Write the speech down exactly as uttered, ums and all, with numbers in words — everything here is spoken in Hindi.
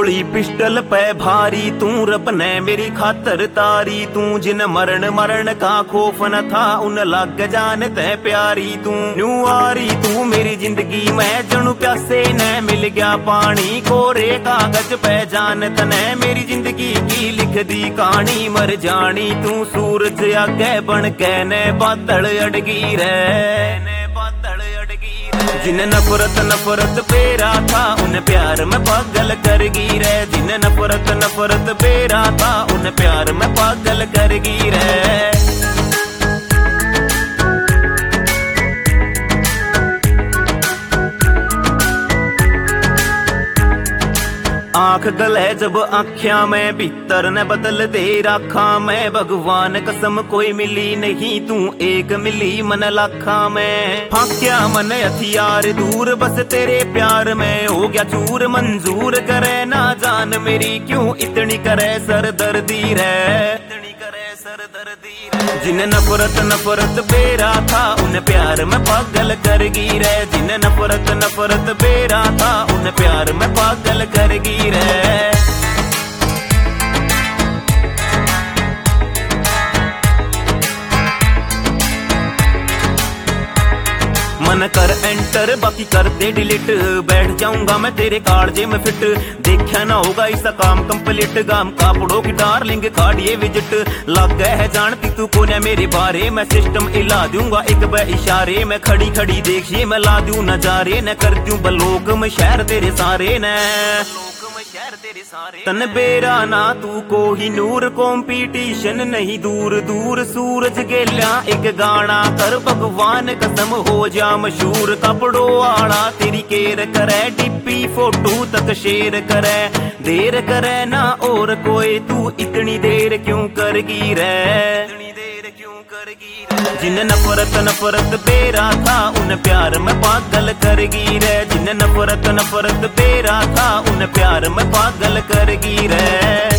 गोली पिस्टल पे भारी तू रब ने मेरी खातर तारी तू जिन मरण मरण का खौफ न था उन लग जान ते प्यारी तू न्यू आरी तू मेरी जिंदगी में जणु प्यासे ने मिल गया पानी कोरे कागज पे जान तने मेरी जिंदगी की लिख दी कहानी मर जानी तू सूरज आगे बन के ने बादल अड़गी रे बादल अड़गी रे जिन नफरत नफरत पेरा था उन प्यार में पागल करगी रे जिन नफरत नफरत पेरा था उन प्यार में पागल करगी रे। आंख गले जब आख्या में भीतर न बदल दे राखा मैं भगवान कसम कोई मिली नहीं तू एक मिली मन लाखा में फाक्या मन हथियार दूर बस तेरे प्यार में हो गया चूर मंजूर करे ना जान मेरी क्यों इतनी करे सरदर्दी रे इतनी करे सरदर्दी रे जिन नफरत नफरत बेरा था उन प्यार में पागल करगी रे जिन नफरत नफरत बेरा था उन प्यार में पागल करगी रे। मन कर एंटर बाकी कर दे डिलीट बैठ जाऊंगा मैं तेरे कालजे में फिट देखा ना होगा इसका काम कंप्लीट गाम कापड़ों की डार्लिंग काटिए विजिट लग गए है जानती तू कौन है मेरे बारे में सिस्टम हिला दूंगा एक बे इशारे में खड़ी खड़ी देखिए मैं ला दूं नजारे न कर दूं बलोक में शहर तेरे सारे न तन बेरा ना तू को ही नूर कंपटीशन नहीं दूर दूर सूरज गेल्या एक गाना कर भगवान कसम हो जा मशहूर कपड़ों आला तेरी केर करे डिप्पी फोटो तक शेर करे देर करे ना और कोई तू इतनी देर क्यों करगी रे इतनी देर क्यों करगी रे जिन नफरत नफरत बेरा था उन प्यार में पागल करगी रे जिन नफरत नफरत बेरा था उन प्यार में पागल करगी रे।